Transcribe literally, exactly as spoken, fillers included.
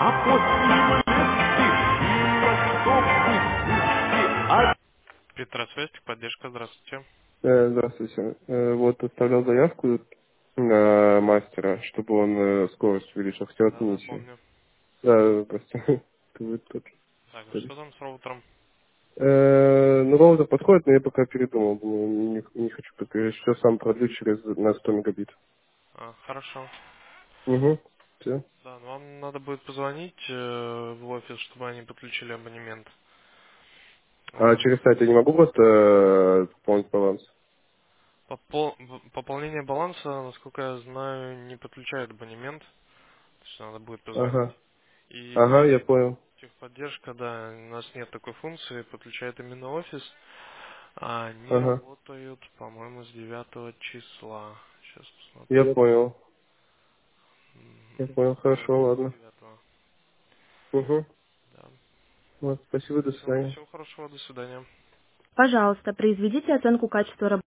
Петросвязь, поддержка, здравствуйте. Э, Здравствуйте. Э, Вот оставлял заявку на мастера, чтобы он э, скорость увеличил. Хотел Да, да, отменить ее. помню. Да, просто это вы тут Так, а остались. что там с роутером? Э, Ну, роутер подходит, но я пока передумал. Думаю, Не, не хочу пока. Все сам продлю через на сто мегабит. А, хорошо. Угу. Все. Да, ну вам надо будет позвонить э, в офис, чтобы они подключили абонемент. А Вот. через сайт я не могу просто э, пополнить баланс? Попол- в- Пополнение баланса, насколько я знаю, не подключает абонемент. То есть надо будет позвонить. Ага. Ага, И я понял. техподдержка, да, у нас нет такой функции, подключает именно офис. А они Ага. работают, по-моему, с девятого числа. Сейчас Я посмотрю. понял. Я Мгм. понял. Да, Хорошо, работают с ладно. девятого. Угу. Да. Вот, спасибо, до Все, свидания. всего хорошего, до свидания. Пожалуйста, произведите оценку качества работы.